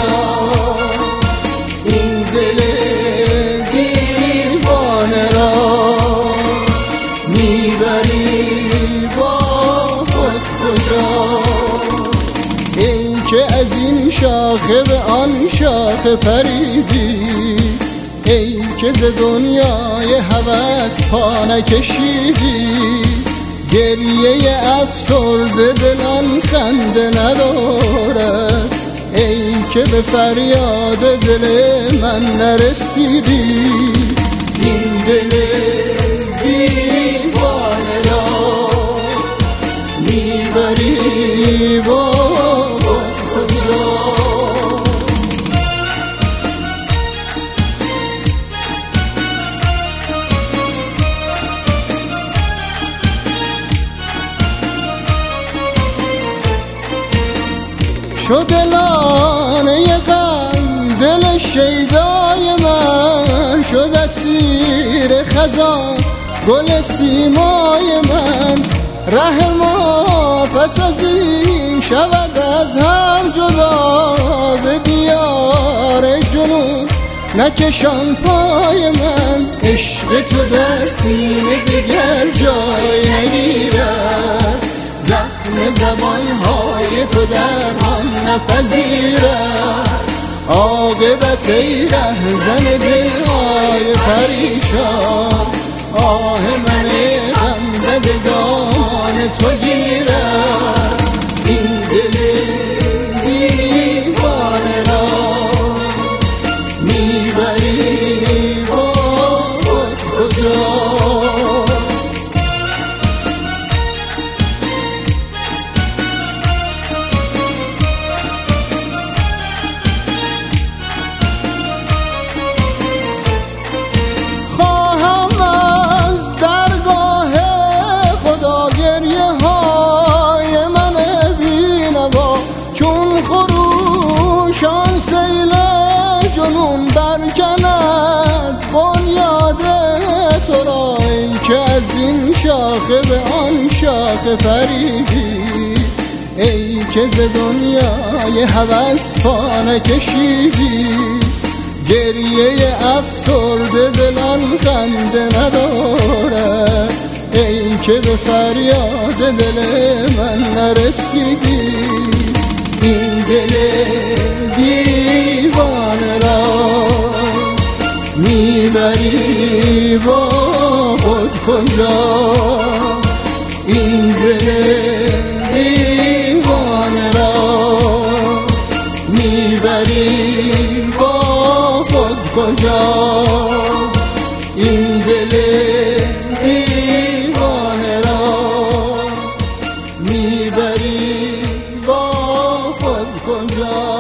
این دل دیوانه را میبری با خود کجا؟ ای که از این شاخه به آن شاخه پریدی، ای که ز دنیای هوس پا نکشیدی، گریه افسرده دلان خنده ندارد، ای که به فریاد دل من نرسیدی. این دل دیوانه را میبری با خود کجا؟ شد لانه غم دل شیدای من، شد اسیر خزان گل سیمای من. ره ما پس از این شود از هم جدا، به دیار جنون نکشان پای من. عشق تو در سینه دیگر جای نگیرد، زخم زبانهای تو درمان نپذیرد. عاقبت ای رهزن دلهای پریشان، آه من غم زدگان تو گیرد. این دل دیوانه را میبری با خود کجا؟ خروشان سیل جنون برکند بنیاد تو را، ای که از این شاخه به آن شاخه پریدی، ای که ز دنیای هوس پا نکشیدی، گریه افسرده دلان خنده ندارد، ای که به فریاد دل من نرسیدی. این دل دیوانه را میبری با خود کجا؟ این دل دیوانه را میبری با خود کجا؟ این دل دیوانه را میبری با خود کجا؟